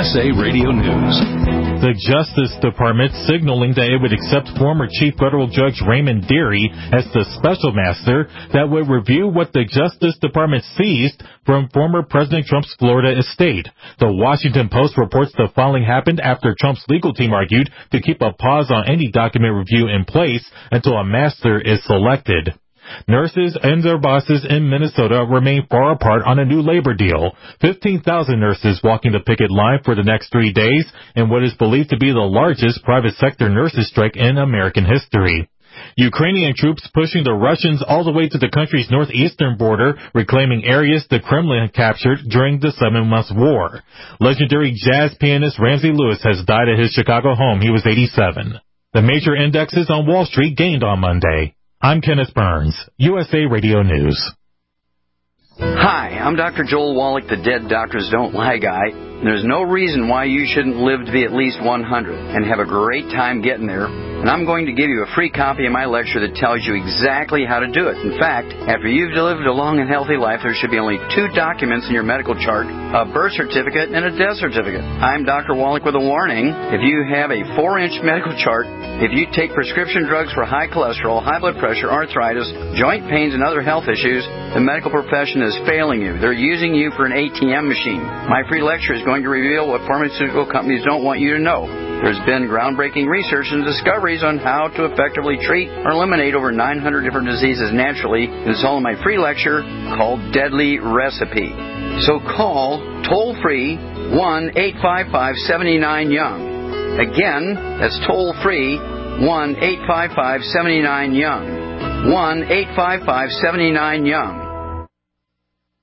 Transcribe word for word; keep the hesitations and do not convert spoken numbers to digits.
S A Radio News. The Justice Department signaling that it would accept former Chief Federal Judge Raymond Dearie as the special master that would review what the Justice Department seized from former President Trump's Florida estate. The Washington Post reports the filing happened after Trump's legal team argued to keep a pause on any document review in place until a master is selected. Nurses and their bosses in Minnesota remain far apart on a new labor deal. fifteen thousand nurses walking the picket line for the next three days in what is believed to be the largest private sector nurses strike in American history. Ukrainian troops pushing the Russians all the way to the country's northeastern border, reclaiming areas the Kremlin captured during the seven-month war. Legendary jazz pianist Ramsey Lewis has died at his Chicago home. He was eighty-seven. The major indexes on Wall Street gained on Monday. I'm Kenneth Burns, U S A Radio News. Hi, I'm Doctor Joel Wallach, the Dead Doctors Don't Lie guy. There's no reason why you shouldn't live to be at least one hundred and have a great time getting there. And I'm going to give you a free copy of my lecture that tells you exactly how to do it. In fact, after you've lived a long and healthy life, there should be only two documents in your medical chart, a birth certificate and a death certificate. I'm Doctor Wallach with a warning. If you have a four-inch medical chart, if you take prescription drugs for high cholesterol, high blood pressure, arthritis, joint pains, and other health issues, the medical profession is failing you. They're using you for an A T M machine. My free lecture is going to reveal what pharmaceutical companies don't want you to know. There's been groundbreaking research and discoveries on how to effectively treat or eliminate over nine hundred different diseases naturally. It's all in my free lecture called Deadly Recipe. So call toll-free one eight five five, seven nine, young. Again, that's toll-free one eight five five, seven nine, young. one eight five five, seven nine, young.